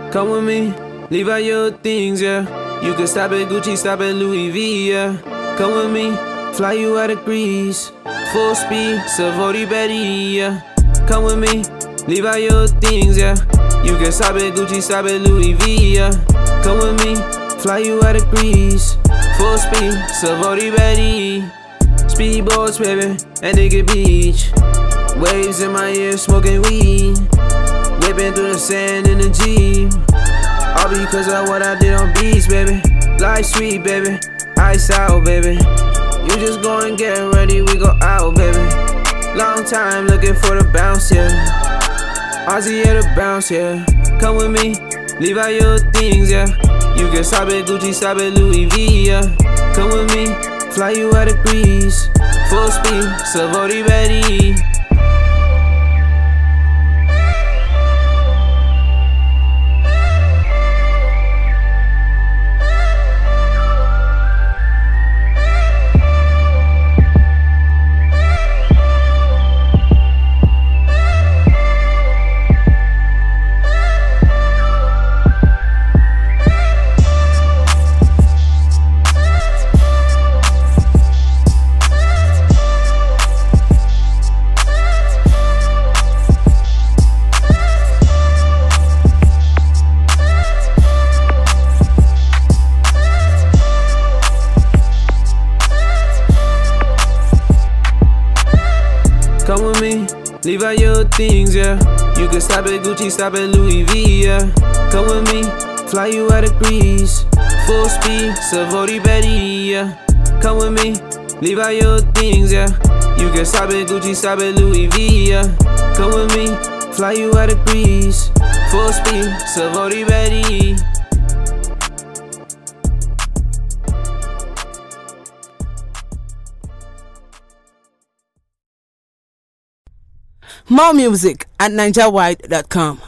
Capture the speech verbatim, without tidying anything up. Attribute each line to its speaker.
Speaker 1: Come with me, leave out your things, yeah. You can stop at Gucci, stop at Louis V, yeah. Come with me, fly you out of Greece. Full speed, Savoy Betty, yeah. Come with me, leave out your things, yeah. You can stop at Gucci, stop at Louis V, yeah. Come with me, fly you out of Greece. Full speed, Savoy Betty. Speedboats, baby, at Nigga Beach. Waves in my ear, smoking weed. Whipping through the sand in the Jeep. All because of what I did on beats, baby. Life sweet, baby. Ice out, baby. You just go and get ready, we go out, baby. Long time looking for the bounce, yeah. Aussie here to bounce, yeah. Come with me, leave out your things, yeah. You can stop at Gucci, stop at Louis V, yeah. Come with me, fly you out of Greece. Full speed, Savoy Betty. Come with me, leave out your things, yeah. You can stop at Gucci, stop at Louis V, yeah. Come with me, fly you out of Greece. Full speed, Savoy Betty, yeah. Come with me, leave out your things, yeah. You can stop at Gucci, stop at Louis V, yeah. Come with me, fly you out of Greece. Full speed, Savoy Betty.
Speaker 2: More music at ninja wide dot com.